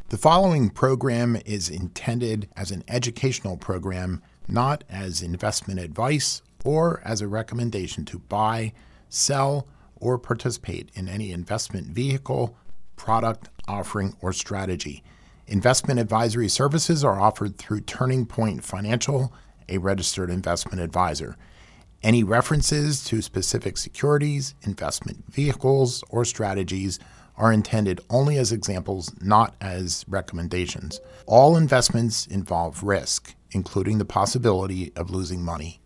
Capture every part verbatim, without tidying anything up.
The following program is intended as an educational program, not as investment advice or as a recommendation to buy, sell, or participate in any investment vehicle, product, offering, or strategy. Investment advisory services are offered through Turning Point Financial, a registered investment advisor. Any references to specific securities, investment vehicles, or strategies are intended only as examples, not as recommendations. All investments involve risk, including the possibility of losing money.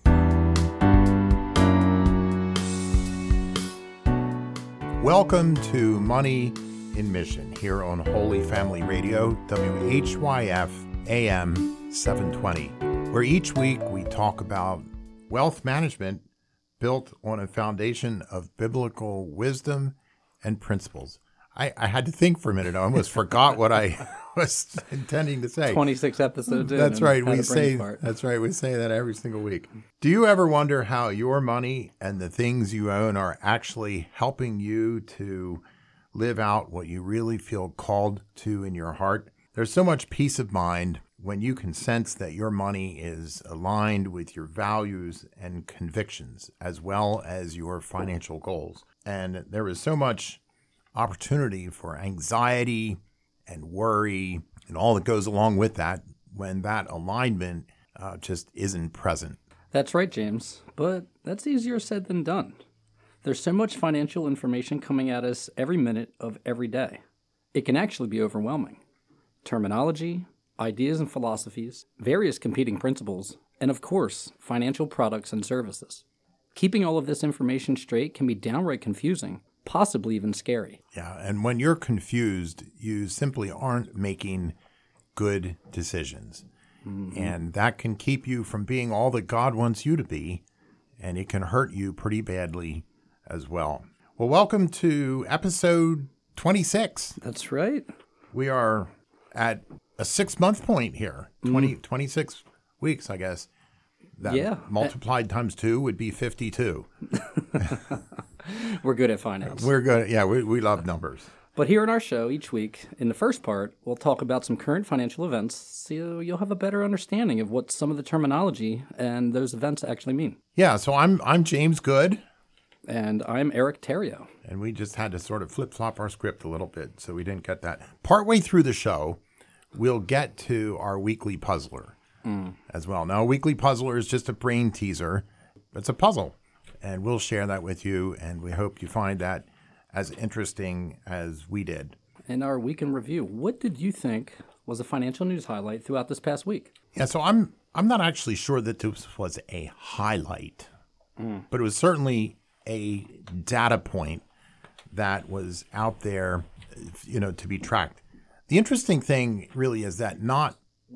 Welcome to Money in Mission here on Holy Family Radio, W H Y F A M seven twenty, where each week we talk about wealth management built on a foundation of biblical wisdom and principles. I, I had to think for a minute. I almost forgot what I was intending to say. twenty-six episodes in. That's right. We say that's right. We say that every single week. Do you ever wonder how your money and the things you own are actually helping you to live out what you really feel called to in your heart? There's so much peace of mind when you can sense that your money is aligned with your values and convictions, as well as your financial goals. And there is so much opportunity for anxiety and worry and all that goes along with that when that alignment uh, just isn't present. That's right, James. But that's easier said than done. There's so much financial information coming at us every minute of every day. It can actually be overwhelming. Terminology, ideas and philosophies, various competing principles, and of course, financial products and services. Keeping all of this information straight can be downright confusing, possibly even scary. Yeah, and when you're confused, you simply aren't making good decisions. Mm-hmm. And that can keep you from being all that God wants you to be, and it can hurt you pretty badly as well. Well, welcome to episode twenty-six. That's right. We are at a six-month point here, twenty, mm. twenty-six weeks, I guess. That yeah. Multiplied times two would be fifty-two. We're good at finance. We're good. Yeah, we, we love numbers. But here in our show each week, in the first part, we'll talk about some current financial events so you'll have a better understanding of what some of the terminology and those events actually mean. Yeah, so I'm I'm James Good. And I'm Eric Terrio. And we just had to sort of flip-flop our script a little bit, so we didn't get that. Partway through the show, we'll get to our weekly puzzler mm. as well. Now, a weekly puzzler is just a brain teaser. It's a puzzle, and we'll share that with you, and we hope you find that as interesting as we did. In our week in review, what did you think was a financial news highlight throughout this past week? Yeah, so I'm I'm not actually sure that this was a highlight, mm. but it was certainly a data point that was out there, you know, to be tracked. The interesting thing really is that not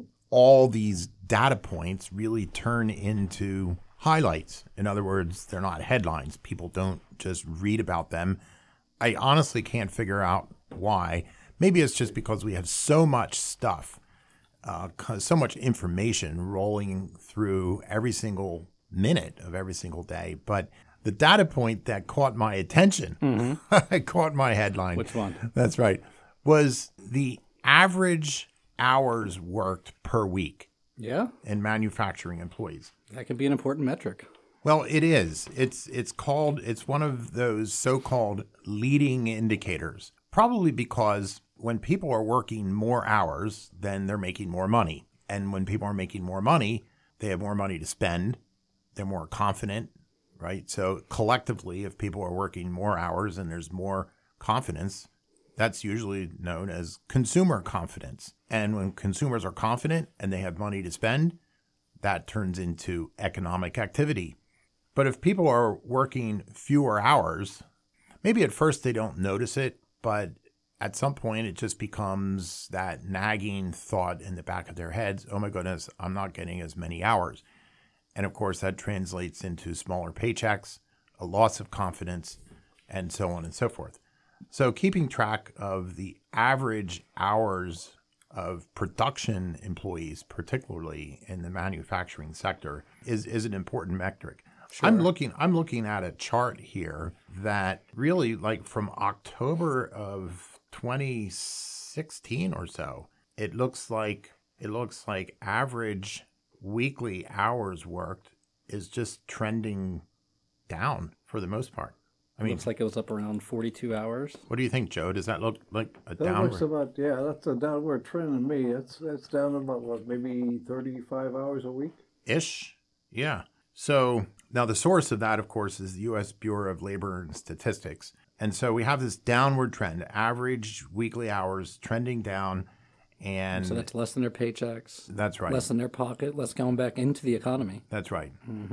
all these data points really turn into highlights. In other words, they're not headlines. People don't just read about them. I honestly can't figure out why. Maybe it's just because we have so much stuff, uh, so much information rolling through every single minute of every single day. But the data point that caught my attention, mm-hmm. caught my headline. Which one? That's right. Was the average hours worked per week. Yeah. In manufacturing employees. That could be an important metric. Well, it is. It's it's called, it's one of those so-called leading indicators, probably because when people are working more hours, then they're making more money. And when people are making more money, they have more money to spend. They're more confident, right? So collectively, if people are working more hours and there's more confidence, that's usually known as consumer confidence. And when consumers are confident and they have money to spend, that turns into economic activity. But if people are working fewer hours, maybe at first they don't notice it, but at some point it just becomes that nagging thought in the back of their heads, oh my goodness, I'm not getting as many hours. And of course that translates into smaller paychecks, a loss of confidence, and so on and so forth. So keeping track of the average hours of production employees, particularly in the manufacturing sector, is, is an important metric. Sure. I'm looking I'm looking at a chart here that really, like, from October of twenty sixteen or so, it looks like it looks like average weekly hours worked is just trending down for the most part. I mean, Looks like it was up around forty-two hours. what do you think, Joe? Does that look like a That looks downward about, yeah, that's a downward trend in me. That's that's down about what, maybe thirty-five hours a week? ish? Yeah. So now the source of that, of course, is the U S Bureau of Labor and Statistics. And so we have this downward trend, average weekly hours trending down. And So that's less than their paychecks, that's right. less in their pocket, less going back into the economy. That's right.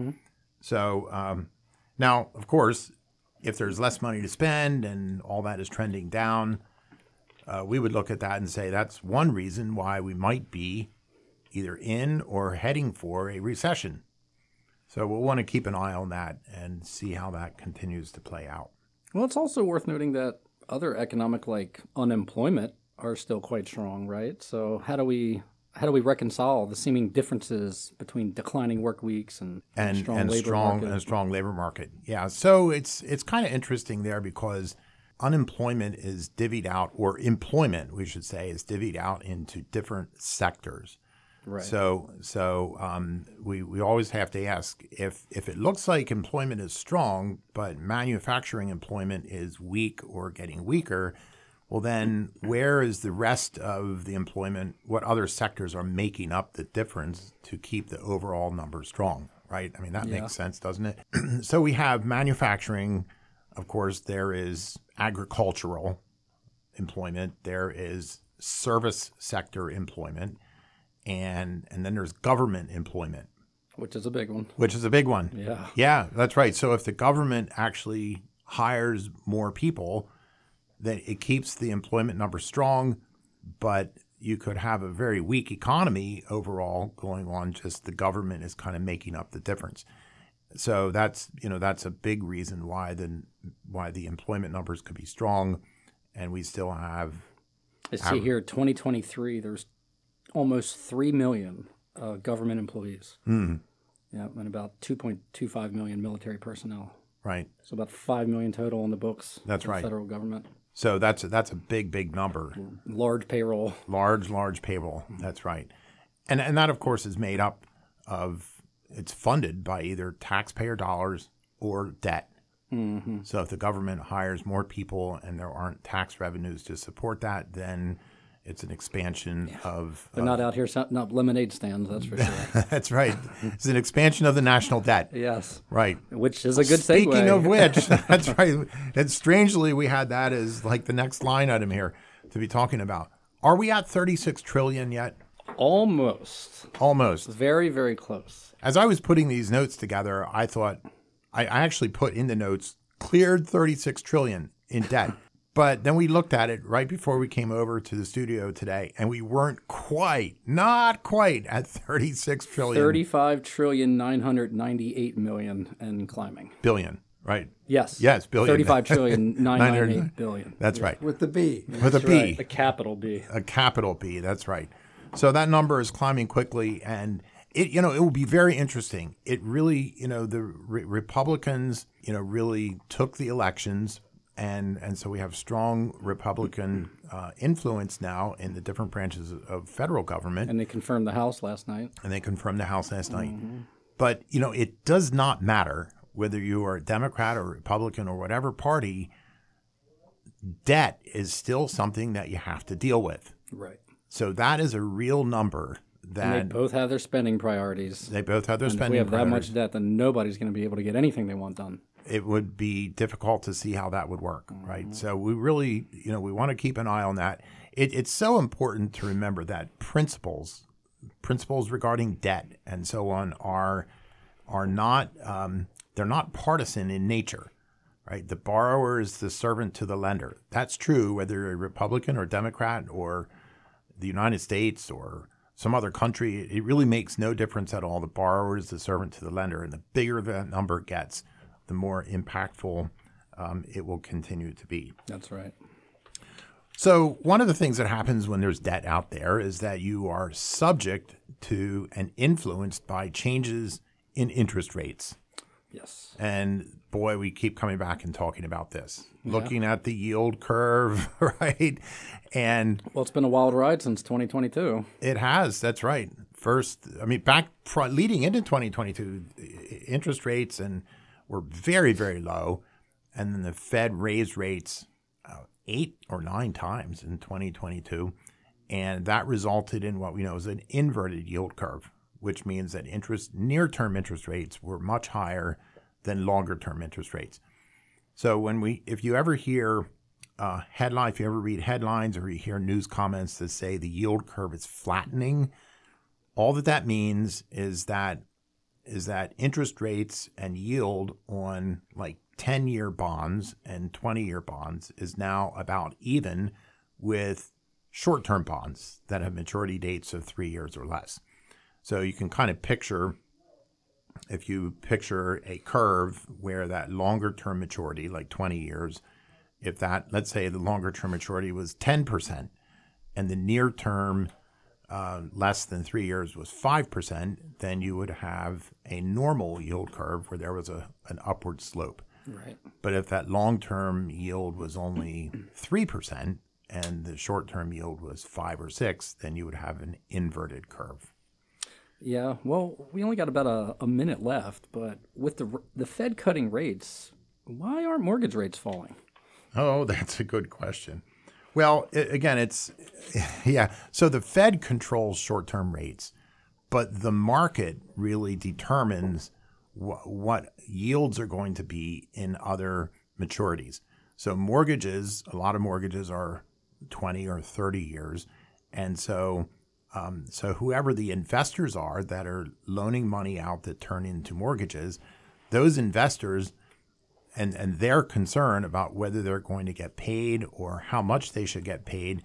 So um, now, of course, if there's less money to spend and all that is trending down, uh, we would look at that and say that's one reason why we might be either in or heading for a recession. So we'll want to keep an eye on that and see how that continues to play out. Well, it's also worth noting that other economic, like unemployment, are still quite strong, right? So how do we how do we reconcile the seeming differences between declining work weeks and, and strong and labor strong market? and strong labor market. Yeah, so it's it's kind of interesting there because unemployment is divvied out, or employment, we should say, is divvied out into different sectors. Right. So so um, we we always have to ask if if it looks like employment is strong, but manufacturing employment is weak or getting weaker. Well, then where is the rest of the employment? What other sectors are making up the difference to keep the overall number strong, right? I mean, that Yeah. makes sense, doesn't it? So we have manufacturing. Of course, there is agricultural employment. There is service sector employment. And and then there's government employment, Which is a big one. which is a big one. Yeah. Yeah, that's right. So if the government actually hires more people, then it keeps the employment number strong, but you could have a very weak economy overall going on. Just the government is kind of making up the difference. So that's you know that's a big reason why the why the employment numbers could be strong, and we still have I see here, twenty twenty-three, there's almost three million uh, government employees. mm, Yeah, and about two point two five million military personnel. right. So about five million total on the books. That's of the right. Federal government. So that's a, that's a big big number. Large payroll. Large, large payroll. That's right. And and that, of course, is made up of, it's funded by either taxpayer dollars or debt. Mm-hmm. So if the government hires more people and there aren't tax revenues to support that, then it's an expansion of... They're of- not out here setting up lemonade stands, that's for sure. That's right. It's an expansion of the national debt. Yes. Right. Which is a good Speaking segue. of which, that's right. And strangely, we had that as like the next line item here to be talking about. Are we at thirty-six trillion yet? Almost. Almost. Very, very close. As I was putting these notes together, I thought I, I actually put in the notes cleared thirty-six trillion in debt. But then we looked at it right before we came over to the studio today, and we weren't quite, not quite at thirty-six trillion. thirty-five trillion nine hundred ninety-eight million and climbing. billion, right? Yes. Yes, billion. thirty-five trillion nine hundred ninety-eight billion. That's right. With the B. With a That's B. right. A capital B. A capital B, that's right. So that number is climbing quickly, and it, you know, it will be very interesting. It really, you know, the re- Republicans, you know, really took the elections, and and so we have strong Republican uh, influence now in the different branches of federal government, And they confirmed the House last night. and they confirmed the House last night. But you know, it does not matter whether you are a Democrat or Republican or whatever party. Debt is still something that you have to deal with. Right. So that is a real number And that they both have their spending priorities. they both have their And if spending we have that priorities. much debt, then nobody's going to be able to get anything they want done. It would be difficult to see how that would work, right? So we really, you know, we want to keep an eye on that. It, it's so important to remember that principles, principles regarding debt and so on, are are not um, they're not partisan in nature, right? The borrower is the servant to the lender. That's true whether you're a Republican or Democrat or the United States or some other country. It really makes no difference at all. The borrower is the servant to the lender, and the bigger that number gets, the more impactful um, it will continue to be. That's right. So one of the things that happens when there's debt out there is that you are subject to and influenced by changes in interest rates. Yes. And boy, we keep coming back and talking about this, yeah. looking at the yield curve, right? And well, it's been a wild ride since twenty twenty-two. It has. That's right. First, I mean, back leading into twenty twenty-two, interest rates and were very, very low. And then the Fed raised rates uh, eight or nine times in twenty twenty-two. And that resulted in what we know is an inverted yield curve, which means that interest near-term interest rates were much higher than longer-term interest rates. So when we, if you ever hear uh, headline, if you ever read headlines or you hear news comments that say the yield curve is flattening, all that that means is that is that interest rates and yield on like ten-year bonds and twenty-year bonds is now about even with short-term bonds that have maturity dates of three years or less. So you can kind of picture, if you picture a curve where that longer-term maturity, like twenty years, if that, let's say the longer-term maturity was ten percent and the near-term uh, less than three years was five percent, then you would have a normal yield curve where there was a an upward slope. Right. But if that long-term yield was only three percent and the short-term yield was five or six, then you would have an inverted curve. Yeah, well, we only got about a, a minute left, but with the the Fed cutting rates, why aren't mortgage rates falling? Oh, that's a good question. Well, it, again, it's, yeah, so the Fed controls short-term rates, but the market really determines wh- what yields are going to be in other maturities. So mortgages, a lot of mortgages are twenty or thirty years, and so Um, so whoever the investors are that are loaning money out that turn into mortgages, those investors and, and their concern about whether they're going to get paid or how much they should get paid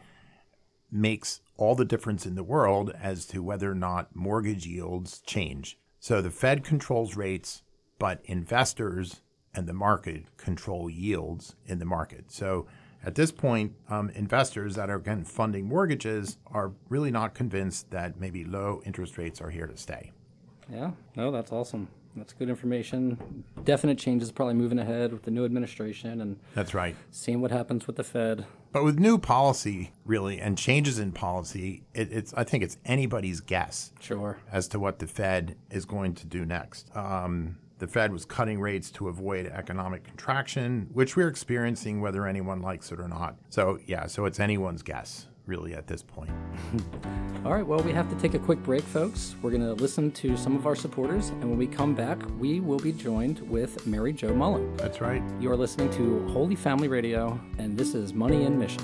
makes all the difference in the world as to whether or not mortgage yields change. So the Fed controls rates, but investors and the market control yields in the market. So at this point, um, investors that are, again, funding mortgages are really not convinced that maybe low interest rates are here to stay. Yeah, no, that's awesome. That's good information. Definite changes probably moving ahead with the new administration and that's right. Seeing what happens with the Fed. But with new policy, really, and changes in policy, it, it's I think it's anybody's guess sure. as to what the Fed is going to do next. Um, The Fed was cutting rates to avoid economic contraction, which we're experiencing whether anyone likes it or not. So, yeah, so it's anyone's guess, really, at this point. All right, well, we have to take a quick break, folks. We're going to listen to some of our supporters, and when we come back, we will be joined with Mary Jo Mullen. That's right. You are listening to Holy Family Radio, and this is Money in Mission.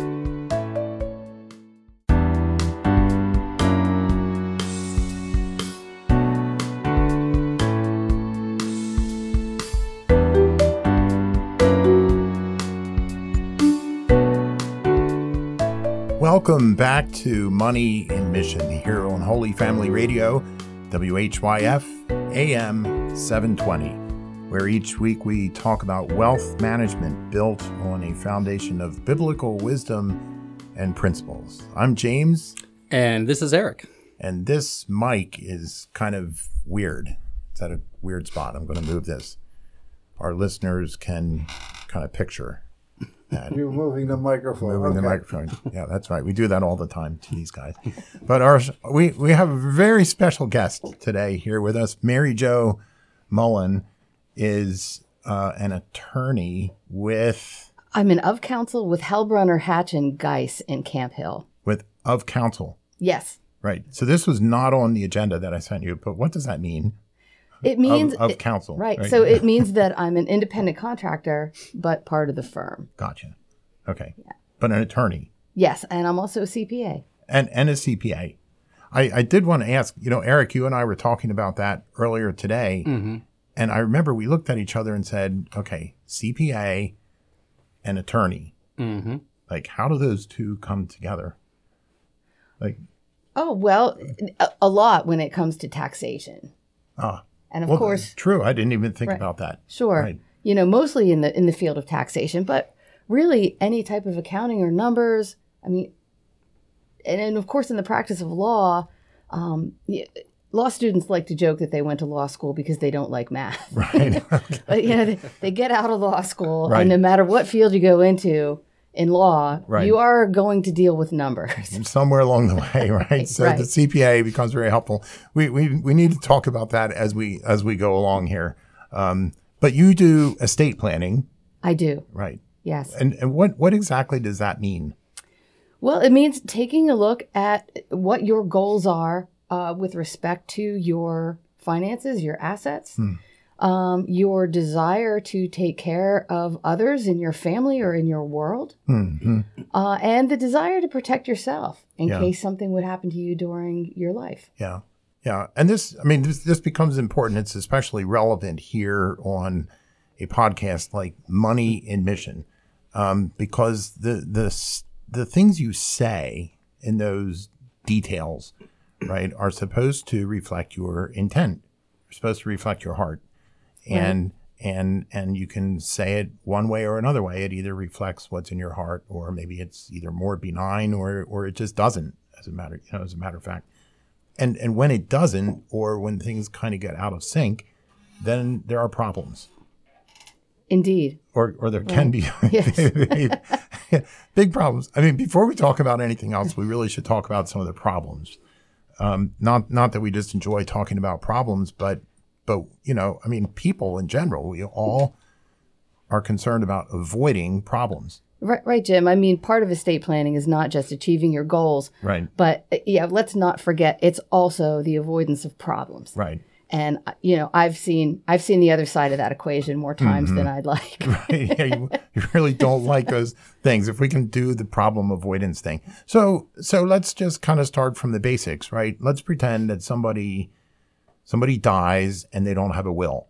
Welcome back to Money in Mission here on Holy Family Radio, W H Y F, A M seven twenty, where each week we talk about wealth management built on a foundation of biblical wisdom and principles. I'm James. And this is Eric. And this mic is kind of weird. It's at a weird spot. I'm going to move this. Our listeners can kind of picture that. You're moving the microphone. Moving okay. the microphone. Yeah, that's right. We do that all the time to these guys. But our we, we have a very special guest today here with us. Mary Jo Mullen is uh, an attorney with... I'm an of counsel with Hellbrunner, Hatch, and Geis in Camp Hill. With of counsel. Yes. Right. So this was not on the agenda that I sent you, but what does that mean? It means of, of it, counsel. Right. right. So it means that I'm an independent contractor, but part of the firm. Gotcha. Okay. Yeah. But an attorney. Yes. And I'm also a C P A. And and a C P A. I, I did want to ask, you know, Eric, you and I were talking about that earlier today. Mm-hmm. And I remember we looked at each other and said, okay, C P A and attorney. Mm-hmm. Like, how do those two come together? Like, oh, well, a, a lot when it comes to taxation. Ah. And of well, course, true. I didn't even think right. about that. Sure. Right. You know, mostly in the in the field of taxation, but really any type of accounting or numbers. I mean, and, and of course, in the practice of law, um, law students like to joke that they went to law school because they don't like math. Right. But, you know, they, they get out of law school, Right. and no matter what field you go into in law, Right. you are going to deal with numbers. Somewhere along the way, right? So Right. the C P A becomes very helpful. We, we we need to talk about that as we as we go along here. Um, but you do estate planning, I do, right? yes. And and what what exactly does that mean? Well, it means taking a look at what your goals are uh, with respect to your finances, your assets, Hmm. um, your desire to take care of others in your family or in your world, Hmm. uh, and the desire to protect yourself in Yeah. case something would happen to you during your life. Yeah. Yeah. And this, I mean, this, this becomes important. It's especially relevant here on a podcast like Money in Mission, um, because the, the, s- the things you say in those details, right, are supposed to reflect your intent. They're supposed to reflect your heart. And, and, and you can say it one way or another way. It either reflects what's in your heart, or maybe it's either more benign, or, or it just doesn't, as a matter, you know, as a matter of fact. And and when it doesn't, or when things kind of get out of sync, then there are problems, Indeed. or or there can be Yes. big problems. I mean, before we talk about anything else, we really should talk about some of the problems. Um, not not that we just enjoy talking about problems, but but you know, I mean, people in general, we all are concerned about avoiding problems. Right, right, Jim. I mean, part of estate planning is not just achieving your goals, Right. but uh, yeah, let's not forget it's also the avoidance of problems. Right. And uh, you know, I've seen I've seen the other side of that equation more times than I'd like. Right. Yeah, you, you really don't like those things. If we can do the problem avoidance thing. So so let's just kind of start from the basics, right? Let's pretend that somebody somebody dies and they don't have a will.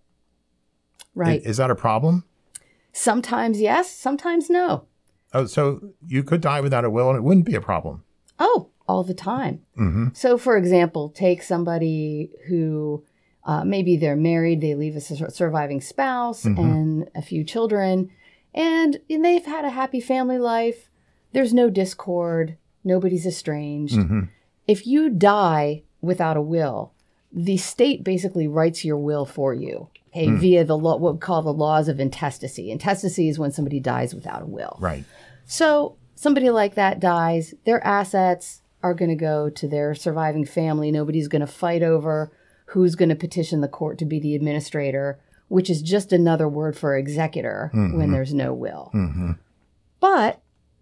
Right. Is, is that a problem? Sometimes yes, sometimes no. Oh, so you could die without a will and it wouldn't be a problem. Oh, all the time. Mm-hmm. So, for example, take somebody who uh, maybe they're married, they leave a sur- surviving spouse Mhm. and a few children, and, and they've had a happy family life. There's no discord, nobody's estranged. Mm-hmm. If you die without a will, the state basically writes your will for you. Okay, Mm. via the law, what we call the laws of intestacy. Intestacy is when somebody dies without a will. Right. So somebody like that dies, their assets are going to go to their surviving family. Nobody's going to fight over who's going to petition the court to be the administrator, which is just another word for executor when there's no will. Mm-hmm. But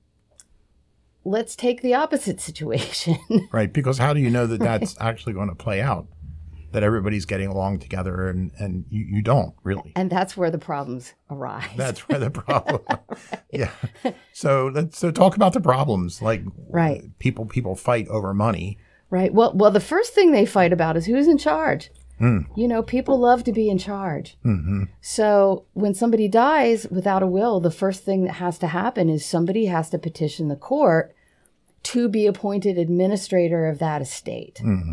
let's take the opposite situation. Right. Because how do you know that that's actually going to play out? That everybody's getting along together and, and you, you don't really. And that's where the problems arise. That's where the problem. Yeah. So let's so talk about the problems. Like Right. people people fight over money. Right. Well, well, the first thing they fight about is who's in charge. Mm. You know, people love to be in charge. Mm-hmm. So when somebody dies without a will, the first thing that has to happen is somebody has to petition the court to be appointed administrator of that estate. Mm-hmm.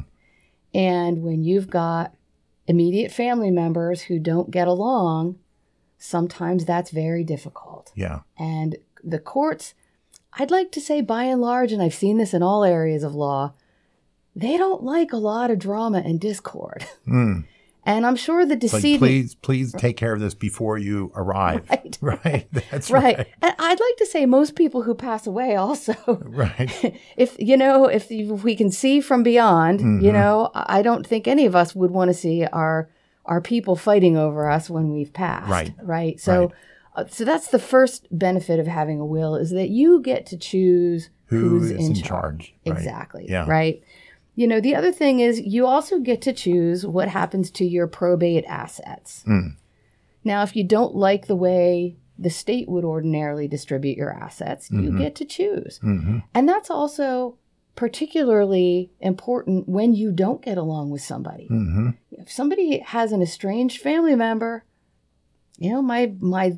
And when you've got immediate family members who don't get along, sometimes that's very difficult. Yeah. And the courts, I'd like to say by and large, and I've seen this in all areas of law, they don't like a lot of drama and discord. Mm. And I'm sure the Like, decedent... please, please take care of this before you arrive. Right. Right. That's Right. right. And I'd like to say most people who pass away also, Right. if, you know, if, if we can see from beyond, you Mhm. know, I don't think any of us would want to see our our people fighting over us when we've passed. Right. Right. So, Right. Uh, so that's the first benefit of having a will is that you get to choose Who who's is in, in charge. charge, right. Exactly. Yeah. Right. You know, the other thing is you also get to choose what happens to your probate assets. Mm. Now, if you don't like the way the state would ordinarily distribute your assets, you Mhm. get to choose. Mm-hmm. And that's also particularly important when you don't get along with somebody. Mm-hmm. If somebody has an estranged family member, you know, my my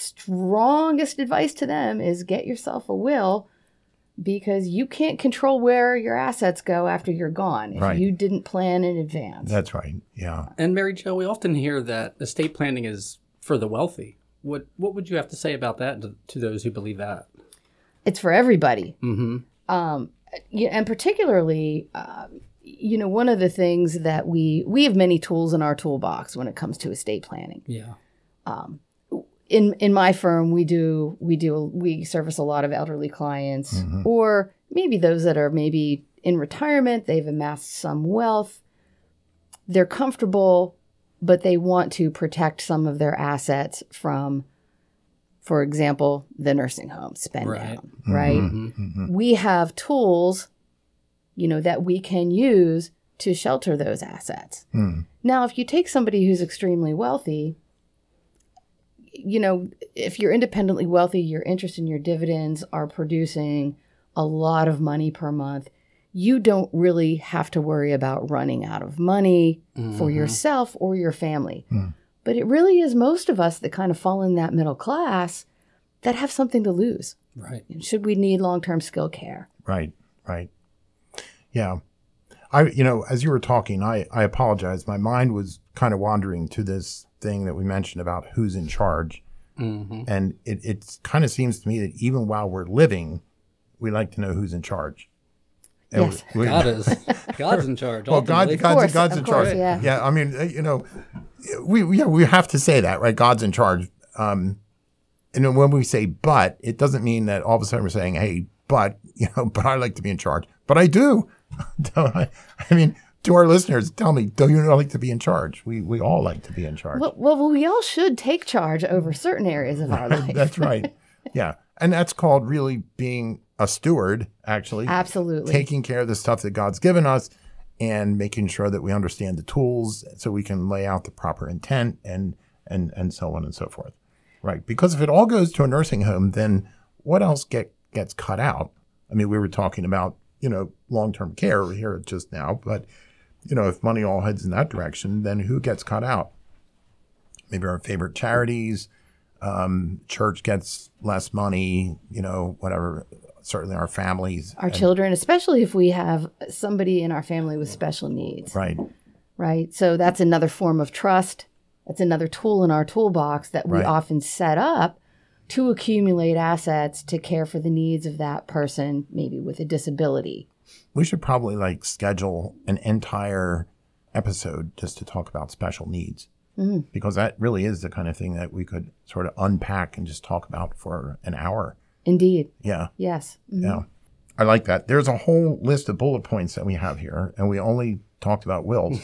strongest advice to them is get yourself a will because you can't control where your assets go after you're gone if Right. you didn't plan in advance. That's right. Yeah. And Mary Jo, we often hear that estate planning is for the wealthy. What what would you have to say about that to, to those who believe that? It's for everybody. Mm-hmm. Um, yeah, and particularly, uh, you know, one of the things that we we have many tools in our toolbox when it comes to estate planning. Yeah. In in my firm, we do we do we service a lot of elderly clients, Mm-hmm. or maybe those that are maybe in retirement. They've amassed some wealth. They're comfortable, but they want to protect some of their assets from, for example, the nursing home spend Right. down. Right. Mm-hmm. We have tools, you know, that we can use to shelter those assets. Mm. Now, if you take somebody who's extremely wealthy, you know, if you're independently wealthy, your interest and your dividends are producing a lot of money per month. You don't really have to worry about running out of money for yourself or your family. Mm. But it really is most of us that kind of fall in that middle class that have something to lose. Right. Should we need long-term skill care? Right, right. Yeah. I, you know, as you were talking, I, I apologize. My mind was kind of wandering to this thing that we mentioned about who's in charge. Mm-hmm. And it it kind of seems to me that even while we're living, we like to know who's in charge. And Yes. we- we- God is God's in charge. Well, God, ultimately. God's, course, God's of in course, charge. yeah. yeah, I mean, uh, you know, we we- yeah, we have to say that, right? God's in charge. Um, and then when we say "but," it doesn't mean that all of a sudden we're saying, "Hey, but you know, but I like to be in charge." But I do. Don't I? I mean, to our listeners, tell me, do you like to be in charge? We we all like to be in charge. Well, well, we all should take charge over certain areas of our life. That's right. Yeah, and that's called really being a steward. Actually, Absolutely. taking care of the stuff that God's given us and making sure that we understand the tools so we can lay out the proper intent and and and so on and so forth. Right. Because if it all goes to a nursing home, then what else get gets cut out? I mean, we were talking about, you know, long-term care here just now, but you know, if money all heads in that direction, then who gets cut out? Maybe our favorite charities, um, church gets less money, you know, whatever. Certainly our families. Our and- children, especially if we have somebody in our family with special needs, Right. right? So that's another form of trust. That's another tool in our toolbox that we Right. often set up to accumulate assets to care for the needs of that person, maybe with a disability. We should probably like schedule an entire episode just to talk about special needs, Mm-hmm. because that really is the kind of thing that we could sort of unpack and just talk about for an hour. Indeed. Yeah, Yes. Mhm. yeah. I like that. There's a whole list of bullet points that we have here, and we only talked about wills.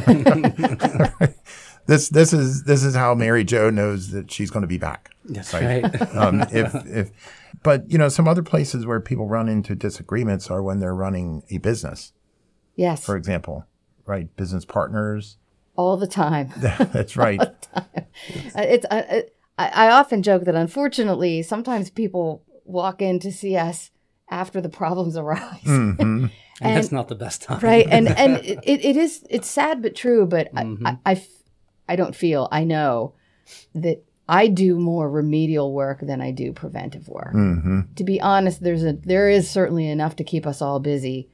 This this is this is how Mary Jo knows that she's going to be back. That's Right. right. Um, if if, but you know, some other places where people run into disagreements are when they're running a business, Yes. for example, right? Business partners. All the time. That's right. Uh, It's uh, I, I often joke that unfortunately sometimes people walk in to see us after the problems arise. Mhm. and, And- that's not the best time. Right. And and it, it is it's sad but true, but I- Mhm. I, I f- I don't feel I know that I do more remedial work than I do preventive work. Mhm. To be honest, there's a there is certainly enough to keep us all busy.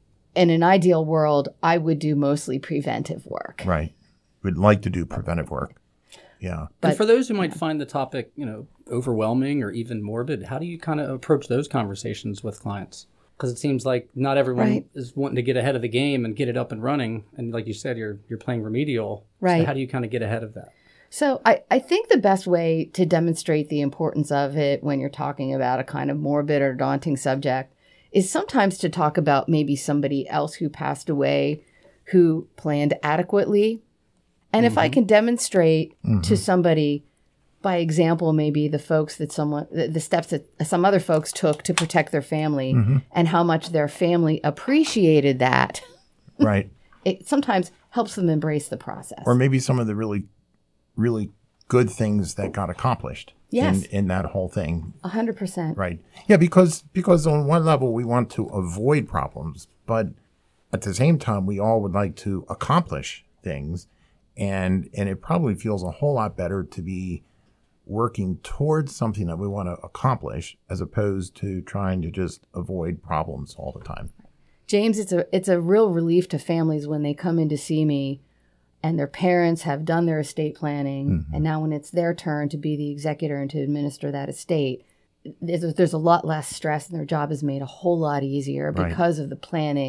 In an ideal world, I would do mostly preventive work. Right. We'd like to do preventive work. Yeah. and But- for those who might find the topic, you know, overwhelming or even morbid, how do you kind of approach those conversations with clients? Because it seems like not everyone Right. is wanting to get ahead of the game and get it up and running. And like you said, you're you're playing remedial. Right. So how do you kind of get ahead of that? So I, I think the best way to demonstrate the importance of it when you're talking about a kind of morbid or daunting subject is sometimes to talk about maybe somebody else who passed away who planned adequately. And if I can demonstrate to somebody, by example, maybe the folks that someone, the, the steps that some other folks took to protect their family and how much their family appreciated that, Right. it sometimes helps them embrace the process. Or maybe some of the really, really good things that got accomplished Yes. in, in that whole thing. A hundred percent. Right. Yeah, because because on one level we want to avoid problems, but at the same time we all would like to accomplish things, and and it probably feels a whole lot better to be working towards something that we want to accomplish as opposed to trying to just avoid problems all the time. James, it's a it's a real relief to families when they come in to see me and their parents have done their estate planning, and now when it's their turn to be the executor and to administer that estate, there's a, there's a lot less stress and their job is made a whole lot easier Right. because of the planning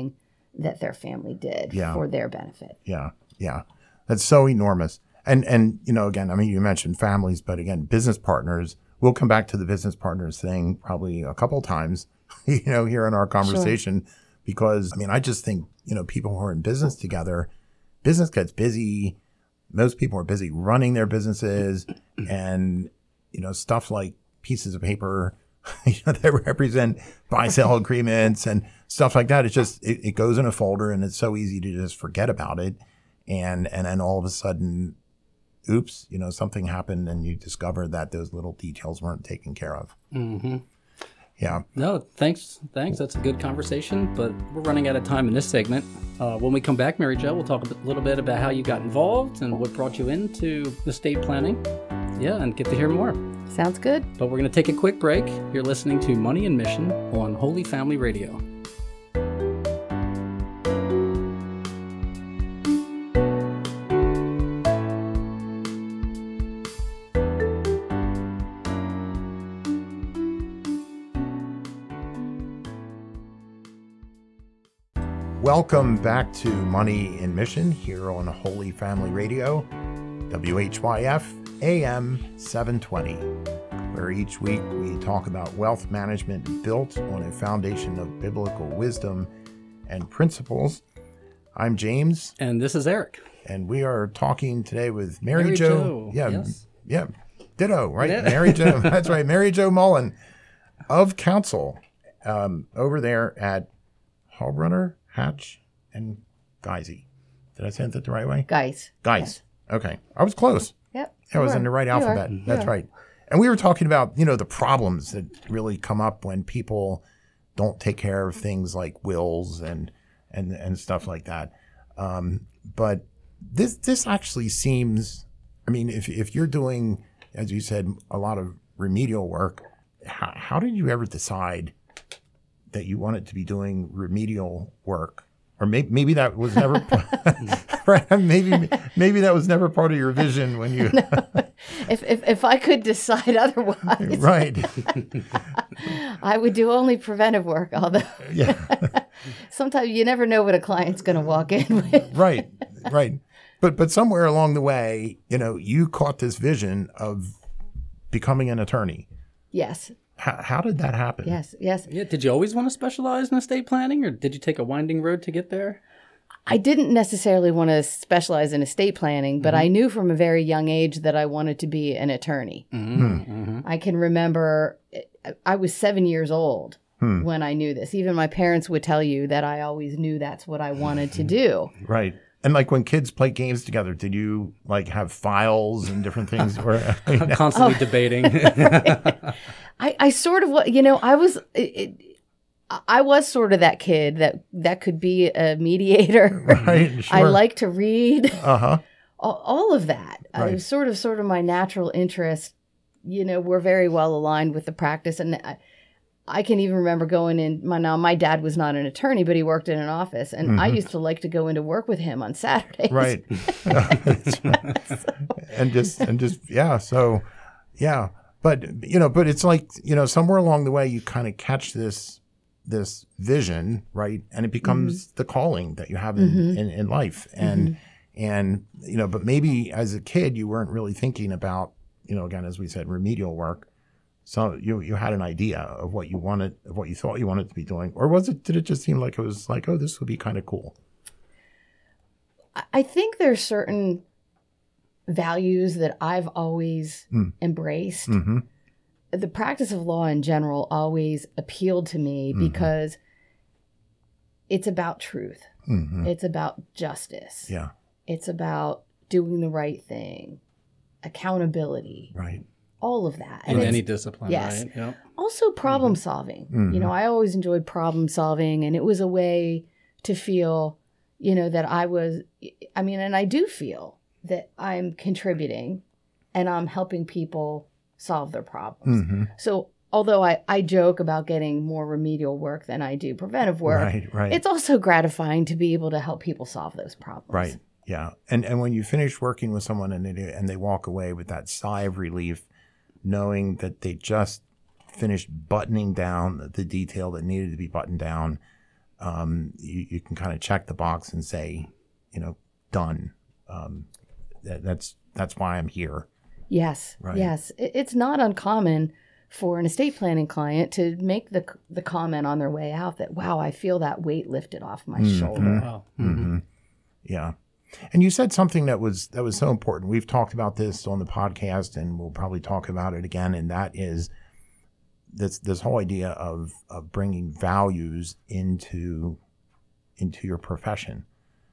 that their family did Yeah. for their benefit. Yeah, yeah, that's so enormous. And and you know, again, I mean, you mentioned families, but again, business partners. We'll come back to the business partners thing probably a couple times, you know, here in our conversation, sure. Because I mean, I just think you know, people who are in business together, business gets busy. Most people are busy running their businesses, and you know, stuff like pieces of paper, you know, that represent buy-sell agreements and stuff like that. It's just it, it goes in a folder, and it's so easy to just forget about it, and and then all of a sudden, oops, you know, something happened, and you discover that those little details weren't taken care of. Mm-hmm. Yeah. No, thanks. Thanks. That's a good conversation, but we're running out of time in this segment. Uh, when we come back, Mary Jo, we'll talk a bit, little bit about how you got involved and what brought you into estate planning. Yeah, and get to hear more. Sounds good. But we're going to take a quick break. You're listening to Money and Mission on Holy Family Radio. Welcome back to Money and Mission here on Holy Family Radio, W H Y F A M seven twenty, where each week we talk about wealth management built on a foundation of biblical wisdom and principles. I'm James. And this is Eric. And we are talking today with Mary, Mary Jo. Jo. Yeah, yes. yeah, ditto, right? Yeah. Mary Jo. That's right, Mary Jo Mullen of Counsel um, over there at Hallbrunner, Hatch, and Geisy. Did I say that the right way? Guys. Guys. Okay. I was close. Yep. I was you in the are. right You alphabet. are. You That's are. right. And we were talking about, you know, the problems that really come up when people don't take care of things like wills and and and stuff like that. Um, but this this actually seems, I mean, if if you're doing, as you said, a lot of remedial work, how, how did you ever decide that you wanted to be doing remedial work? Or maybe, maybe that was never, right? Maybe maybe that was never part of your vision when you. No. If, if if I could decide otherwise, Right. I would do only preventive work. Although, Yeah. sometimes you never know what a client's going to walk in with. Right. Right. But but somewhere along the way, you know, you caught this vision of becoming an attorney. Yes. How, how did that happen? Yes. Yes. Yeah. Did you always want to specialize in estate planning, or did you take a winding road to get there? I didn't necessarily want to specialize in estate planning, but mm-hmm. I knew from a very young age that I wanted to be an attorney. Mm-hmm. Mm-hmm. I can remember I was seven years old hmm. when I knew this. Even my parents would tell you that I always knew that's what I wanted to do. Right. And like when kids play games together, did you like have files and different things? Or, you know? Constantly oh. debating. I, I sort of, you know, I was, it, I was sort of that kid that, that could be a mediator. Right, sure. I like to read. Uh-huh. all, all of that. Right. I was sort of, sort of my natural interest. You know, we're very well aligned with the practice. And I, I can even remember going in, my, now my dad was not an attorney, but he worked in an office. And mm-hmm. I used to like to go into work with him on Saturdays. Right. and just, and just, yeah. So, yeah. But, you know, but it's like, you know, somewhere along the way, you kind of catch this, this vision, right? And it becomes mm-hmm. the calling that you have in, mm-hmm. in, in life. And, mm-hmm. and, you know, but maybe as a kid, you weren't really thinking about, you know, again, as we said, remedial work. So you, you had an idea of what you wanted, of what you thought you wanted to be doing, or was it, did it just seem like it was like, oh, this would be kind of cool? I think there's certain values that I've always mm. embraced. Mm-hmm. The practice of law in general always appealed to me mm-hmm. because it's about truth. Mm-hmm. It's about justice. Yeah. It's about doing the right thing, accountability. Right. All of that. In any discipline, yes. right? Yep. Also problem mm-hmm. solving. Mm-hmm. You know, I always enjoyed problem solving, and it was a way to feel, you know, that I was, I mean, and I do feel that I'm contributing and I'm helping people solve their problems. Mm-hmm. So although I, I joke about getting more remedial work than I do preventive work, right, right. it's also gratifying to be able to help people solve those problems. Right. Yeah. And and when you finish working with someone and they, and they walk away with that sigh of relief, knowing that they just finished buttoning down the detail that needed to be buttoned down, um, you, you can kind of check the box and say, you know, done. Um, that, that's that's why I'm here. Yes, Right. yes. It, it's not uncommon for an estate planning client to make the the comment on their way out that, wow, I feel that weight lifted off my shoulder. Wow. Mm-hmm. Yeah. And you said something that was that was so important. We've talked about this on the podcast, and we'll probably talk about it again. And that is this this whole idea of of bringing values into into your profession.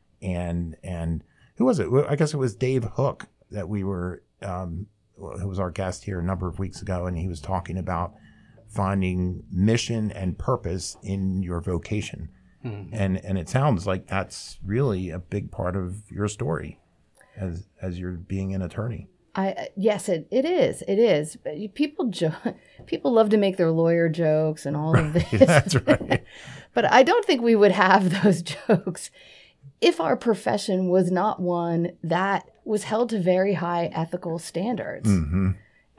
And and who was it? I guess it was Dave Hook that we were um, who was our guest here a number of weeks ago, and he was talking about finding mission and purpose in your vocation. Mm-hmm. And and it sounds like that's really a big part of your story as as you're being an attorney. I yes, it, it is. It is. People jo- people love to make their lawyer jokes and all of this. That's right. But I don't think we would have those jokes if our profession was not one that was held to very high ethical standards. Mm-hmm.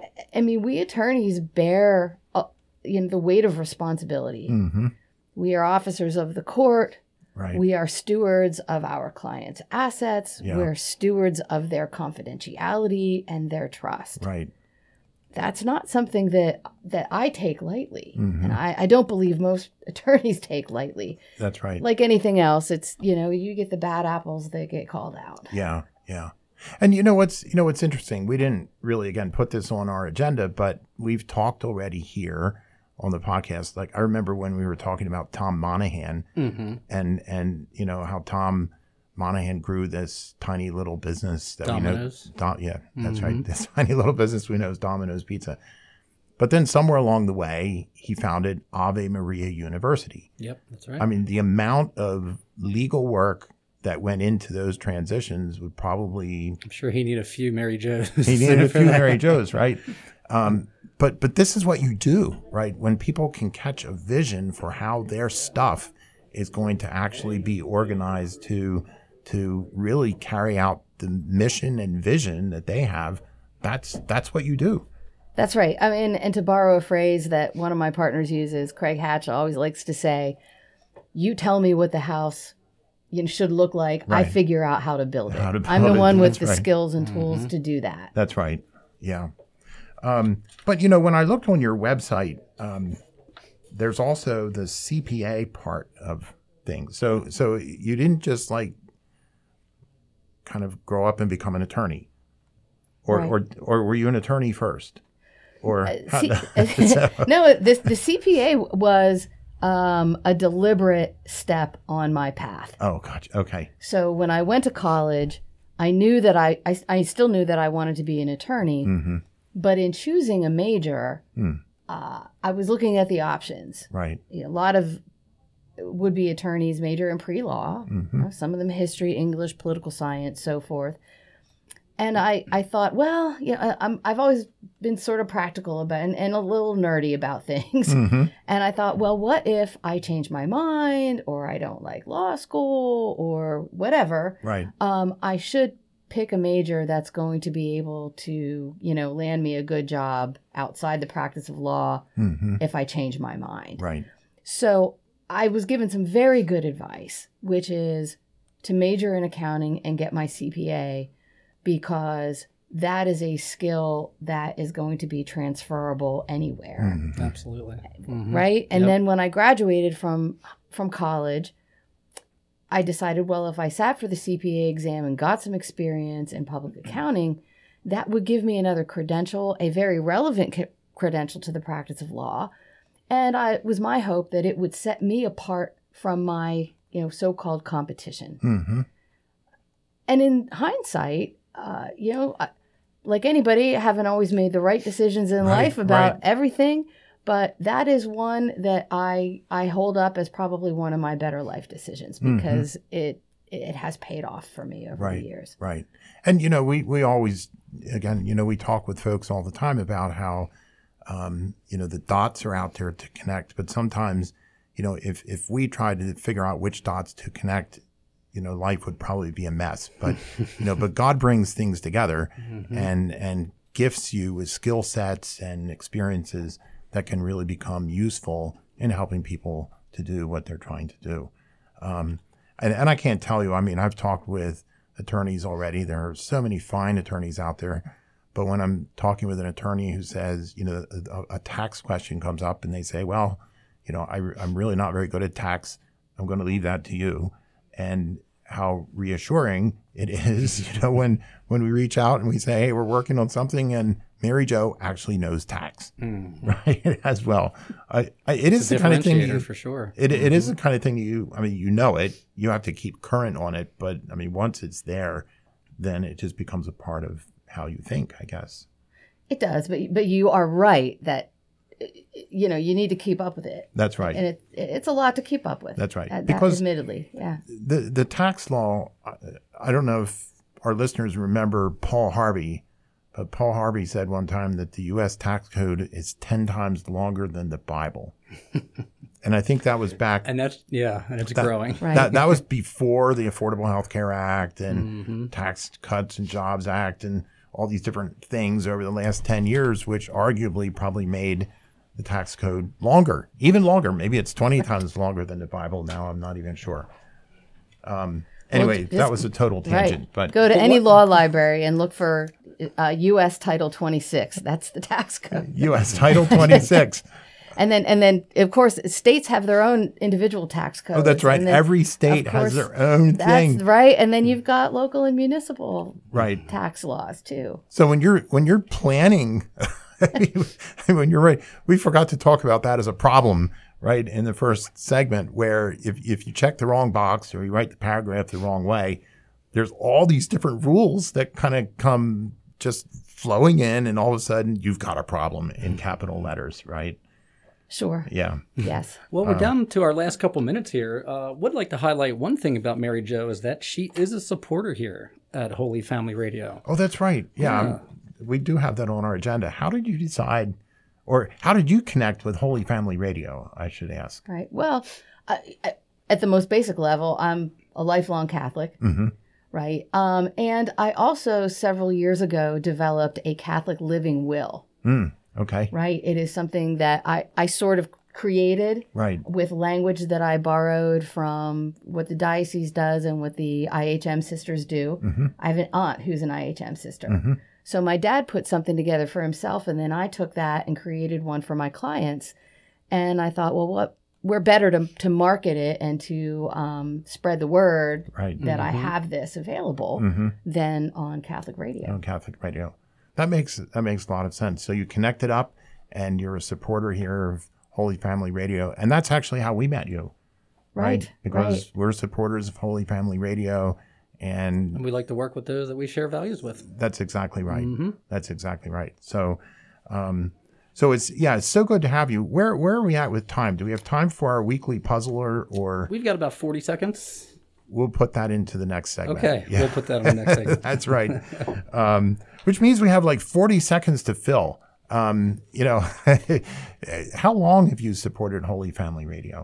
I mean, we attorneys bear uh, you know, the weight of responsibility. Mm-hmm. We are officers of the court. Right. We are stewards of our clients' assets. Yeah. We're stewards of their confidentiality and their trust. Right. That's not something that that I take lightly. Mm-hmm. And I, I don't believe most attorneys take lightly. That's right. Like anything else, it's, you know, you get the bad apples that get called out. Yeah, yeah. And you know what's you know what's interesting? We didn't really again put this on our agenda, but we've talked already here on the podcast. Like I remember when we were talking about Tom Monahan, Mm-hmm. and and you know how Tom Monahan grew this tiny little business that Domino's. we know. Do, yeah, that's Mm-hmm. right. This tiny little business we know is Domino's Pizza. But then somewhere along the way, he founded Ave Maria University. Yep, that's right. I mean, the amount of legal work that went into those transitions would probably I'm sure he needed a few Mary Joes. he needed a few Mary Joes, right? Um, but but this is what you do, right? When people can catch a vision for how their stuff is going to actually be organized to to really carry out the mission and vision that they have, that's that's what you do. That's right. I mean, and to borrow a phrase that one of my partners uses, Craig Hatch always likes to say, you tell me what the house you know, should look like. Right. I figure out how to build it. How to I'm build the it. one with That's the right. skills and tools to do that. That's right. Yeah. Um, but, you know, when I looked on your website, um, there's also the C P A part of things. So so you didn't just like kind of grow up and become an attorney, or Right. or, or were you an attorney first? Or C- no, this, the C P A was um, a deliberate step on my path. oh, gotcha. Okay. So when I went to college, I knew that I, I, I still knew that I wanted to be an attorney. Mm-hmm. But in choosing a major, Mm. uh, I was looking at the options. Right. You know, a lot of would-be attorneys major in pre-law, Mm-hmm. you know, some of them history, English, political science, so forth. And I, I thought, well, you know, I'm, I've always been sort of practical about and, and a little nerdy about things. Mm-hmm. And I thought, well, what if I change my mind or I don't like law school or whatever? Right. Um, I should pick a major that's going to be able to, you know, land me a good job outside the practice of law Mm-hmm. if I change my mind. Right. So I was given some very good advice, which is to major in accounting and get my C P A, because that is a skill that is going to be transferable anywhere. Mm-hmm. Absolutely. Mhm. Right? And Yep. then when I graduated from from college, I decided, well, if I sat for the C P A exam and got some experience in public accounting, that would give me another credential, a very relevant c- credential to the practice of law. And I, it was my hope that it would set me apart from my, you know, so-called competition. Mm-hmm. And in hindsight, uh, you know, I- like anybody, I haven't always made the right decisions in Right, life about right. everything, but that is one that I I hold up as probably one of my better life decisions because it it has paid off for me over Mm-hmm. Right. the years. Right. And, you know, we, we always, again, you know, we talk with folks all the time about how, um, you know, the dots are out there to connect. But sometimes, you know, if, if we try to figure out which dots to connect, you know, life would probably be a mess. But, you know, but God brings things together and, and gifts you with skill sets and experiences that can really become useful in helping people to do what they're trying to do. Um, and, and I can't tell you, I mean, I've talked with attorneys already. There are so many fine attorneys out there. But when I'm talking with an attorney who says, you know, a, a tax question comes up and they say, well, you know, I, I'm really not very good at tax. I'm going to leave that to you. And how reassuring it is, you know, when, when we reach out and we say, hey, we're working on something and Mary Jo actually knows tax, mm. right, as well. I, I, it it's is the kind of thing you, for sure. It, it is the kind of thing you, I mean, you know it. You have to keep current on it. But, I mean, once it's there, then it just becomes a part of how you think, I guess. It does, but but you are right that, you know, you need to keep up with it. That's right. And it, it's a lot to keep up with. That's right. Uh, because that, admittedly, yeah. The, the tax law, I don't know if our listeners remember Paul Harvey, but Paul Harvey said one time that the U S tax code is ten times longer than the Bible. And I think that was back. And that's, yeah, and it's that, growing. Right. That, that was before the Affordable Health Care Act and mm-hmm. Tax Cuts and Jobs Act and all these different things over the last ten years, which arguably probably made the tax code longer, even longer. Maybe it's twenty times longer than the Bible now. I'm not even sure. Um, anyway, well, just, that was a total tangent. Right. But go to but any what, law library and look for uh, U S Title twenty-six. That's the tax code. U S Title twenty-six. And then, and then, of course, states have their own individual tax codes. Oh, that's right. Then, every state has their own that's thing. That's right. And then you've got local and municipal right. tax laws too. So when you're when you're planning, when you're right, we forgot to talk about that as a problem, right, in the first segment, where if if you check the wrong box or you write the paragraph the wrong way, there's all these different rules that kind of come just flowing in, and all of a sudden you've got a problem in capital letters, right? Sure. Yeah. Yes. Well, we're down to our last couple minutes here. Uh, would like to highlight one thing about Mary Jo is that she is a supporter here at Holy Family Radio. Oh, that's right. Yeah, Yeah. we do have that on our agenda. How did you decide, or how did you connect with Holy Family Radio, I should ask? Right. Well, I, I, at the most basic level, I'm a lifelong Catholic. Mm-hmm. Right. Um, and I also, several years ago, developed a Catholic living will. Mm, okay. Right. It is something that I, I sort of created right. with language that I borrowed from what the diocese does and what the I H M sisters do. Mm-hmm. I have an aunt who's an I H M sister. Mm-hmm. So my dad put something together for himself, and then I took that and created one for my clients. And I thought, well, what we're better to to market it and to um, spread the word right. that mm-hmm. I have this available mm-hmm. than on Catholic radio. On Catholic radio. That makes that makes a lot of sense. So you connected up, and you're a supporter here of Holy Family Radio, and that's actually how we met you, right? Right. Because right. we're supporters of Holy Family Radio, and, And we like to work with those that we share values with. that's exactly right. Mm-hmm. That's exactly right. So, um, so it's yeah, it's so good to have you. Where where are we at with time? Do we have time for our weekly puzzler, or We've got about forty seconds. we'll put that into the next segment? Okay, Yeah. we'll put that on the next segment. That's right. Um, which means we have like forty seconds to fill. Um, you know, how long have you supported Holy Family Radio?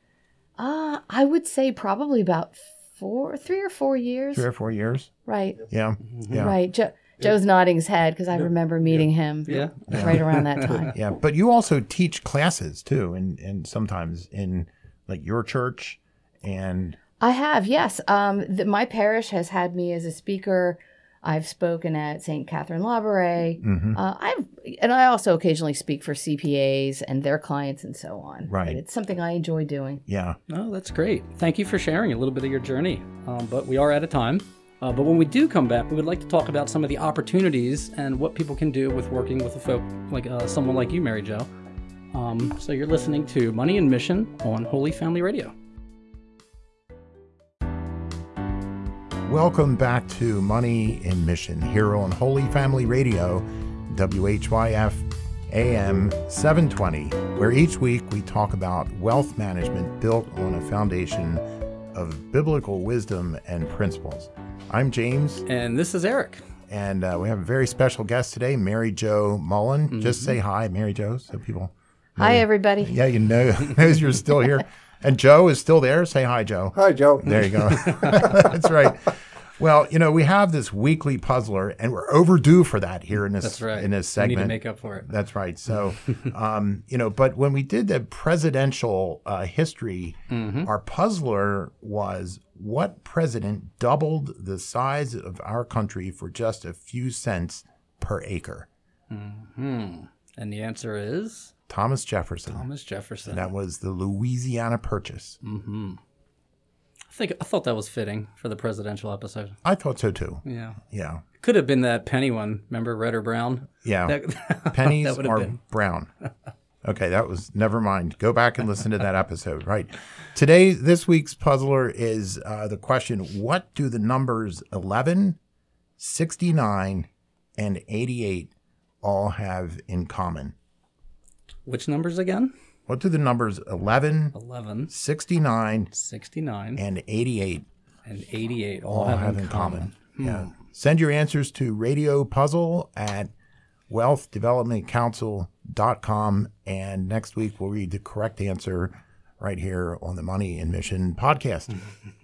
Uh, I would say probably about four, three or four years. Three or four years? Right. Yeah. Yeah. Right. Jo- Joe's nodding his head because I remember meeting him Yeah. right around that time. Yeah. But you also teach classes too, and, and sometimes in like your church and I have, yes. Um, the, my parish has had me as a speaker. I've spoken at Saint Catherine Labouré. Mhm. Uh, I've, and I also occasionally speak for C P As and their clients and so on. Right. But it's something I enjoy doing. yeah. Oh, that's great. Thank you for sharing a little bit of your journey. Um, but we are out of time. Uh, but when we do come back, we would like to talk about some of the opportunities and what people can do with working with a folk like uh, someone like you, Mary Jo. Um, so you're listening to Money and Mission on Holy Family Radio. Welcome back to Money in Mission here on Holy Family Radio, W H Y F A M seven twenty, where each week we talk about wealth management built on a foundation of biblical wisdom and principles. I'm James. And this is Eric. And uh, we have a very special guest today, Mary Jo Mullen. Mm-hmm. Just say hi, Mary Jo, so people know. Hi, everybody. Yeah, you know knows you're still here. And Joe is still there. Say hi, Joe. Hi, Joe. There you go. That's right. Well, you know, we have this weekly puzzler, and we're overdue for that here in this That's right. in this We need segment. to make up for it. That's right. So, um, you know, but when we did the presidential uh, history, Mm-hmm. our puzzler was what president doubled the size of our country for just a few cents per acre? Hmm. And the answer is Thomas Jefferson. Thomas Jefferson. That was the Louisiana Purchase. Mm-hmm. I think I thought that was fitting for the presidential episode. I thought so too. Yeah. Yeah. Could have been that penny one. Remember, red or brown? Yeah. That, Pennies that would have are been. brown. Okay, that was never mind. Go back and listen to that episode. Right. Today, this week's puzzler is uh, the question: what do the numbers eleven, sixty-nine, and eighty-eight all have in common? Which numbers again? What do the numbers eleven, eleven, sixty-nine, sixty-nine, and eighty-eight and eighty-eight all, all have, have in in common? common? Yeah. Send your answers to Radio Puzzle at wealth development council dot com, and next week we'll read the correct answer right here on the Money and Mission podcast.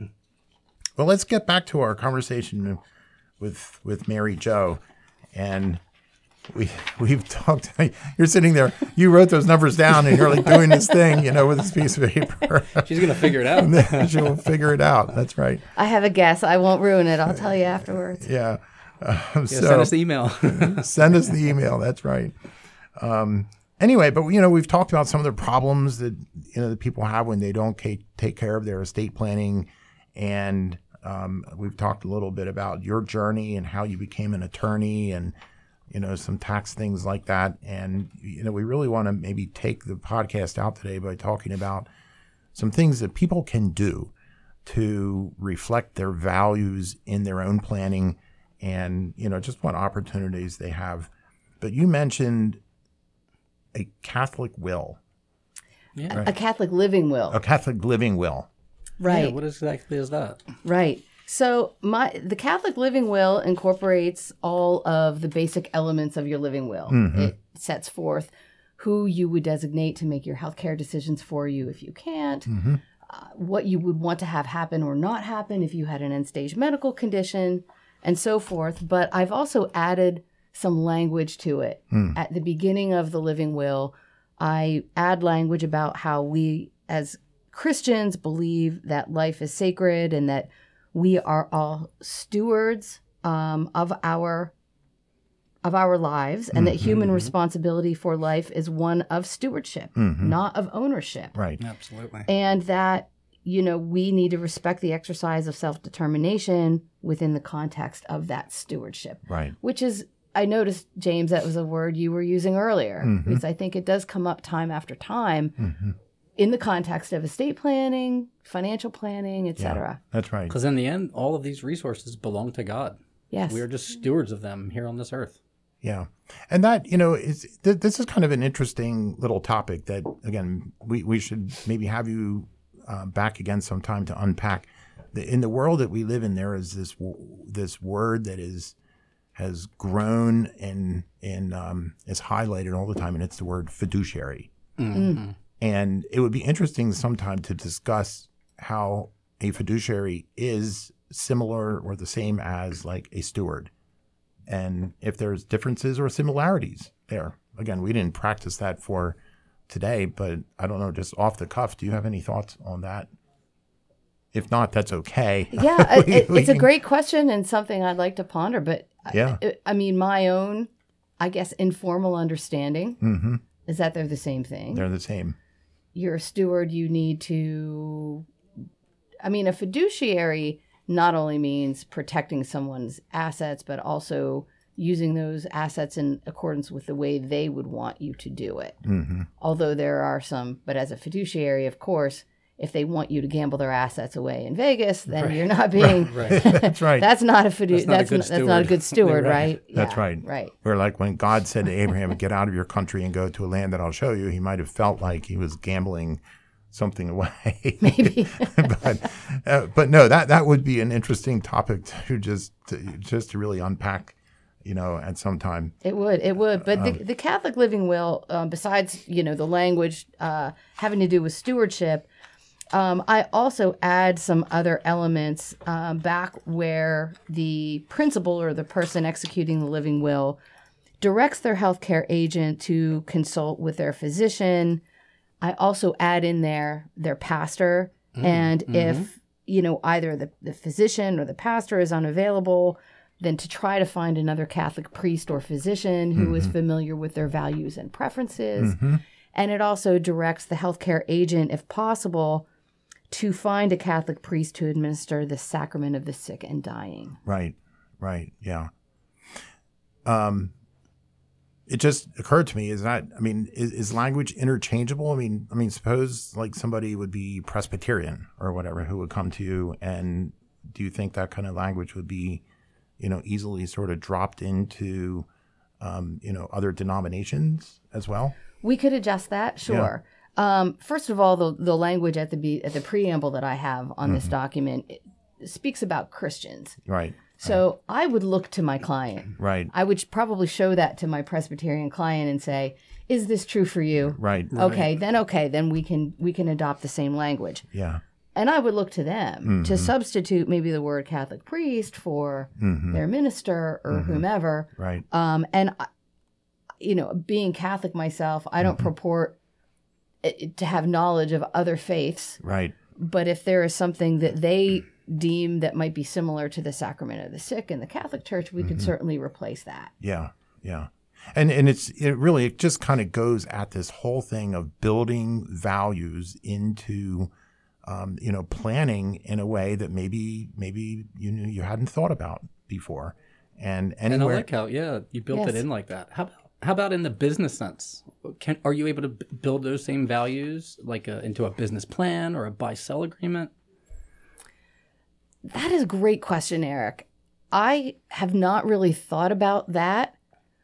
Well, let's get back to our conversation with with Mary Jo, and we we've talked. You're sitting there. You wrote those numbers down, and you're like doing this thing, you know, with this piece of paper. She's going to figure it out. She'll figure it out. That's right. I have a guess. I won't ruin it. I'll tell you afterwards. Yeah. Um, Yeah, so send us the email. send us the email. That's right. Um, anyway, but you know, we've talked about some of the problems that you know that people have when they don't ca- take care of their estate planning, and um, we've talked a little bit about your journey and how you became an attorney, and you know some tax things like that. And you know, we really want to maybe take the podcast out today by talking about some things that people can do to reflect their values in their own planning, and you know just what opportunities they have. But you mentioned a Catholic will, Yeah. A Catholic living will. a Catholic living will. Right. Yeah, what exactly is that? Right. So my the Catholic living will incorporates all of the basic elements of your living will. It sets forth who you would designate to make your healthcare decisions for you if you can't, uh, what you would want to have happen or not happen if you had an end-stage medical condition, and so forth. But I've also added some language to it. At the beginning of the living will, I add language about how we as Christians believe that life is sacred and that we are all stewards um, of our of our lives, and that human responsibility for life is one of stewardship, not of ownership. Right. Absolutely. And that, you know, we need to respect the exercise of self-determination within the context of that stewardship, Right. which is, I noticed, James, that was a word you were using earlier, because I think it does come up time after time in the context of estate planning, financial planning, et cetera. That's right. Because in the end, all of these resources belong to God. Yes. We are just stewards of them here on this earth. Yeah. And that, you know, is th- this is kind of an interesting little topic that, again, we, we should maybe have you uh, back again sometime to unpack. The, in the world that we live in, there is this w- this word that is has grown and and um, is highlighted all the time, and it's the word fiduciary. Mm-hmm. And it would be interesting sometime to discuss how a fiduciary is similar or the same as like a steward, and if there's differences or similarities there. Again, we didn't practice that for today, but I don't know, just off the cuff, do you have any thoughts on that? If not, that's okay. Yeah, We- it, we it's a can- great question and something I'd like to ponder. But Yeah. I, I mean, my own, I guess, informal understanding Mhm. is that they're the same thing. They're the same. You're a steward. You need to. I mean, a fiduciary not only means protecting someone's assets, but also using those assets in accordance with the way they would want you to do it. Mm-hmm. Although there are some, but as a fiduciary, of course, if they want you to gamble their assets away in Vegas, then Right. you're not being. Right. That's right. That's not a fidu- That's not a That's good not, that's not a steward. good steward, Right. right? That's Yeah, right. Right. Where like when God said to Abraham, get out of your country and go to a land that I'll show you, he might have felt like he was gambling something away. Maybe. but uh, but no, that that would be an interesting topic to just to, just to really unpack, you know, at some time. It would, it would. But Um, the, the Catholic living will, um, besides, you know, the language uh, having to do with stewardship, Um, I also add some other elements um, back where the principal or the person executing the living will directs their healthcare agent to consult with their physician. I also add in there their pastor. Mm, and mm-hmm. if, you know, either the, the physician or the pastor is unavailable, then to try to find another Catholic priest or physician who mm-hmm. is familiar with their values and preferences. Mm-hmm. And it also directs the healthcare agent, if possible, to find a Catholic priest to administer the sacrament of the sick and dying. Right, right, yeah. Um, it just occurred to me, is that, I mean, is, is language interchangeable? I mean, I mean, suppose like somebody would be Presbyterian or whatever who would come to you, and do you think that kind of language would be, you know, easily sort of dropped into, um, you know, other denominations as well? We could adjust that, sure. Yeah. Um, first of all, the the language at the be, at the preamble that I have on mm-hmm. this document it speaks about Christians. Right. So right. I would look to my client. Right. I would probably show that to my Presbyterian client and say, "Is this true for you?" Right. Okay, right. then okay, then we can we can adopt the same language. Yeah. And I would look to them mm-hmm. to substitute maybe the word Catholic priest for mm-hmm. their minister or mm-hmm. whomever. Right. Um, and you know, being Catholic myself, I don't mm-hmm. purport to have knowledge of other faiths. Right. But if there is something that they deem that might be similar to the sacrament of the sick in the Catholic Church, we mm-hmm. could certainly replace that. Yeah, yeah. And and it's it really it just kind of goes at this whole thing of building values into um, you know, planning in a way that maybe maybe you knew you hadn't thought about before. And anywhere, and I like how yeah, you built yes. it in like that. How about How about in the business sense? Can, are you able to b- build those same values like a, into a business plan or a buy-sell agreement? That is a great question, Eric. I have not really thought about that.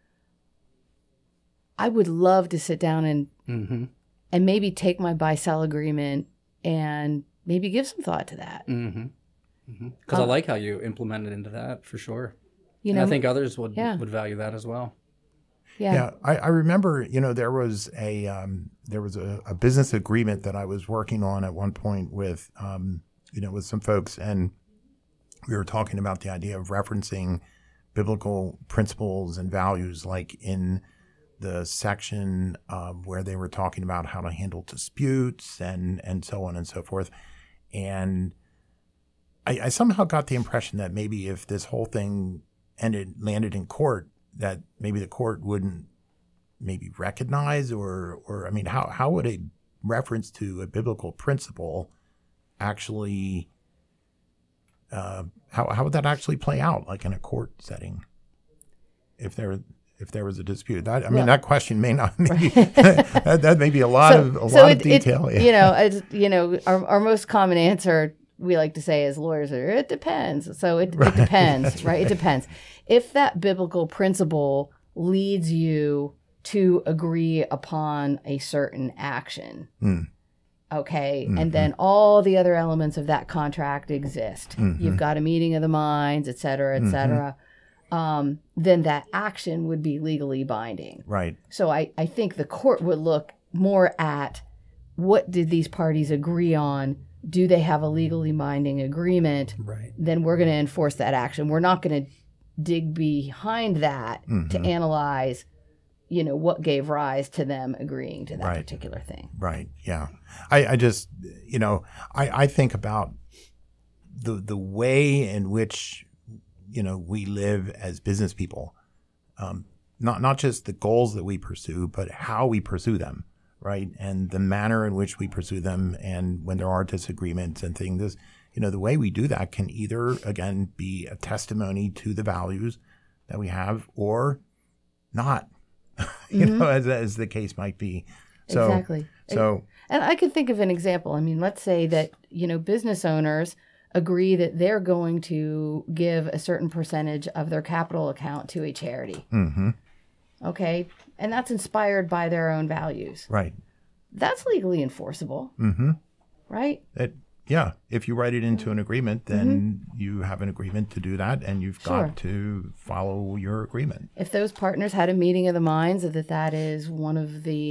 I would love to sit down and mm-hmm. and maybe take my buy-sell agreement and maybe give some thought to that. Because mm-hmm. mm-hmm. uh, I like how you implemented into that for sure. You know, and I think others would yeah. would value that as well. Yeah, yeah I, I remember, you know, there was a um, there was a, a business agreement that I was working on at one point with, um, you know, with some folks, and we were talking about the idea of referencing biblical principles and values, like in the section um, where they were talking about how to handle disputes and and so on and so forth. And I, I somehow got the impression that maybe if this whole thing ended landed in court, that maybe the court wouldn't maybe recognize or, or I mean, how, how would a reference to a biblical principle actually, uh, how, how would that actually play out, like in a court setting, if there if there was a dispute? That I mean, well, that question may not maybe that, that may be a lot so, of a so lot it, of detail. It, you know, it's, you know, our, our most common answer we like to say as lawyers are, it depends. So it, right. it depends, right? right? It depends. If that biblical principle leads you to agree upon a certain action, mm. okay, mm-hmm. and then all the other elements of that contract exist. Mm-hmm. You've got a meeting of the minds, et cetera, et mm-hmm. cetera. Um, then that action would be legally binding. Right. So I, I think the court would look more at what did these parties agree on. Do they have a legally binding agreement? Right. Then we're going to enforce that action. We're not going to dig behind that mm-hmm. to analyze, you know, what gave rise to them agreeing to that right. particular thing. Right. Yeah. I, I just, you know, I, I think about the the way in which, you know, we live as business people, um, not not just the goals that we pursue, but how we pursue them. Right. And the manner in which we pursue them, and when there are disagreements and things, this, you know, the way we do that can either, again, be a testimony to the values that we have or not, you mm-hmm. know, as, as the case might be. So, exactly. So, and I can think of an example. I mean, let's say that, you know, business owners agree that they're going to give a certain percentage of their capital account to a charity. Mm-hmm. Okay. And that's inspired by their own values. Right. That's legally enforceable. Mm-hmm. Right? It, yeah. If you write it into an agreement, then mm-hmm. you have an agreement to do that, and you've sure. got to follow your agreement. If those partners had a meeting of the minds that that is one of the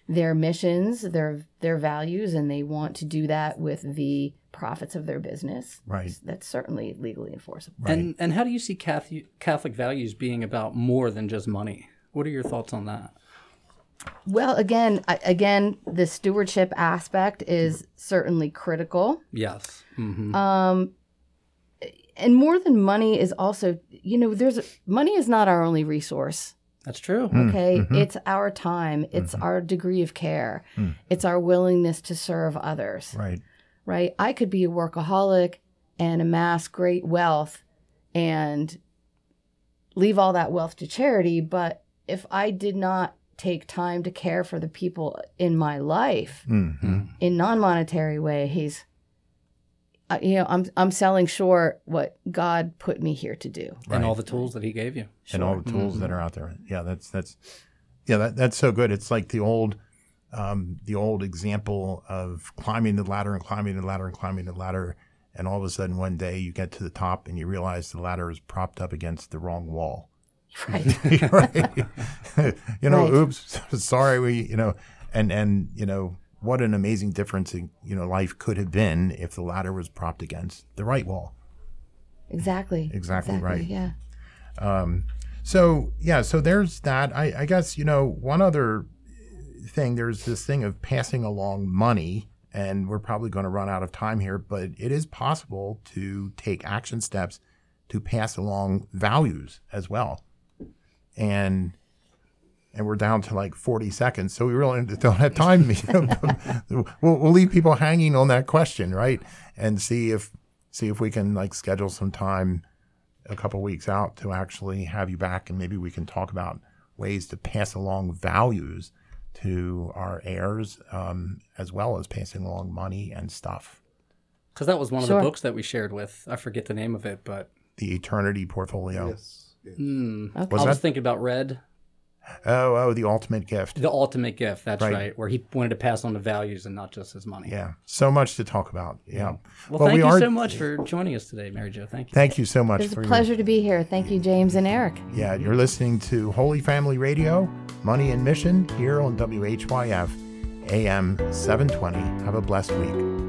their missions, their their values, and they want to do that with the profits of their business. Right. That's certainly legally enforceable. Right. And and how do you see Catholic Catholic values being about more than just money? What are your thoughts on that? Well, again, I- again, the stewardship aspect is certainly critical. Yes. Mm-hmm. Um, and more than money is also, you know, there's money is not our only resource. That's true. Okay, Mm-hmm. it's our time, it's our degree of care, Mm. it's our willingness to serve others. Right. Right? I could be a workaholic and amass great wealth and leave all that wealth to charity, but if I did not take time to care for the people in my life Mm-hmm. in non-monetary ways, uh, you know, I'm I'm selling short what God put me here to do. And all the tools that he gave you. And all the tools that are out there. Yeah, that's that's yeah, that, that's so good. It's like the old um, the old example of climbing the ladder and climbing the ladder and climbing the ladder, and all of a sudden one day you get to the top and you realize the ladder is propped up against the wrong wall. Right. Right. You know, Right. oops, sorry, we, you know, and and you know, what an amazing difference in, you know, life could have been if the ladder was propped against the right wall. Exactly. Exactly right. Yeah. So yeah, so there's that. I, I guess, you know, one other thing, there's this thing of passing along money, and we're probably going to run out of time here, but it is possible to take action steps to pass along values as well. And and we're down to like forty seconds, so we really don't have time. we'll, we'll leave people hanging on that question, right? And see if see if we can like schedule some time a couple weeks out to actually have you back, and maybe we can talk about ways to pass along values to our heirs, um, as well as passing along money and stuff. Because that was one of Sure. the books that we shared with. I forget the name of it, but The Eternity Portfolio. Yes. yes. mm, Okay. Was I was that- thinking about Red, Oh, oh, The Ultimate Gift. The Ultimate Gift. That's Right. right. Where he wanted to pass on the values and not just his money. Yeah, so much to talk about. Yeah. Well, Well, thank we you are- so much for joining us today, Mary Jo. Thank you. Thank you so much. It was for a your- pleasure to be here. Thank you, James and Eric. Yeah, you're listening to Holy Family Radio, Money and Mission, here on W H Y F, A M seven twenty. Have a blessed week.